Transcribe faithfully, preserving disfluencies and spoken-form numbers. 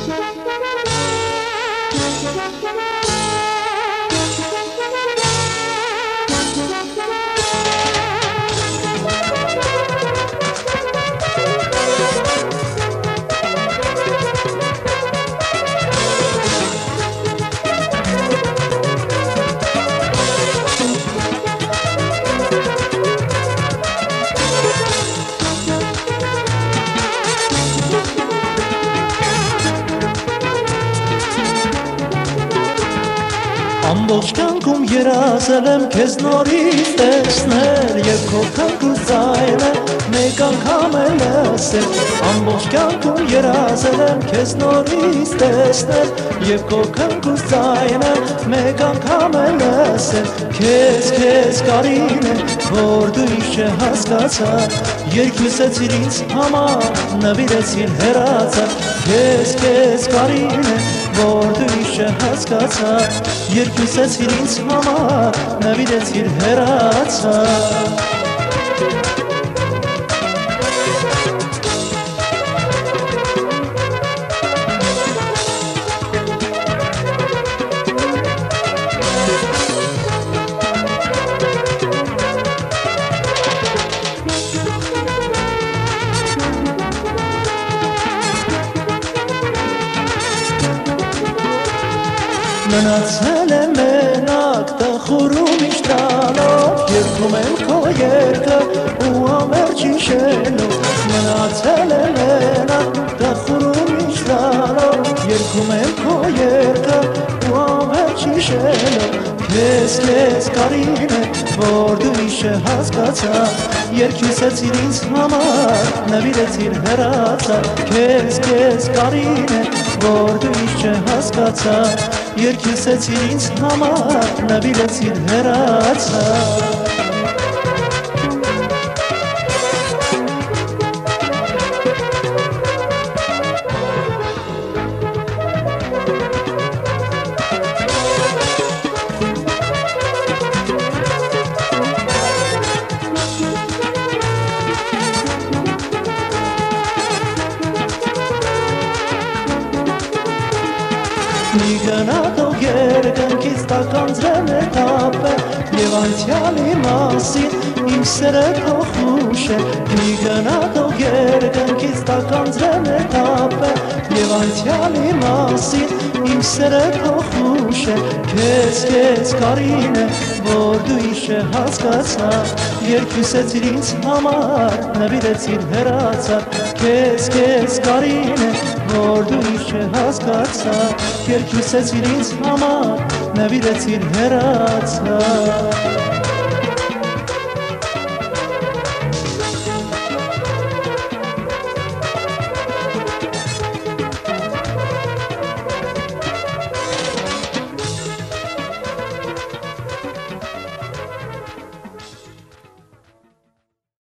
Ամբողջ կյանքում երազել եմ քեզ նորից տեսնել Եվ քո թանկուր ձայնը մեկ անգամ էլ լսել Ամբողջ կյանքում երազել եմ քեզ նորից տեսնել Եվ քո թանկուր ձայնը մեկ անգամ էլ լսել Քեզ, քեզ կարին է, որ դու ինչ չհասկացա Երկուսեցիր ինձ համար, նվիրեցիր հեռացա Քեզ, քեզ կարին է, որ դու ինչ չհասկացա Երկուսեցիր ինձ համար, նվիրեցիր հեռացա Մնացել եմ մենակ տխուրում իշտալով Երգում եմ քո երգը ու ամերջ իշելով Մնացել եմ մենակ տխուրում իշտալով Երգում եմ քո երգը ու ամերջ իշելով Քեզ, քեզ կարին է, որ դու ինչ չհասկացա Երկուսեցիր ինձ համար, նվիրեցիր հեռացա Քեզ, քեզ կարին է, որ դու ինչ չհասկացա Երկուսեցիր ինձ համար, նվիրեցիր հեռացա Մի գնատող երկնքից տականձրել է կապը Եվ անցյալի մասին իմ սերը փոխուշ է Մի գնատող երկնքից տականձրել է կապը Եվ անցյալի մասին իմ սերը փոխուշ է Քեզ, քեզ կարին է, որ դու ինչ չհասկացա Երկուսեցիր ինձ համար, նվիրեցիր հեռացա Քեզ, քեզ կարին է, որ դու ինչ չհասկացա Երկուսեցիր ինձ համար, նվիրեցիր հեռացա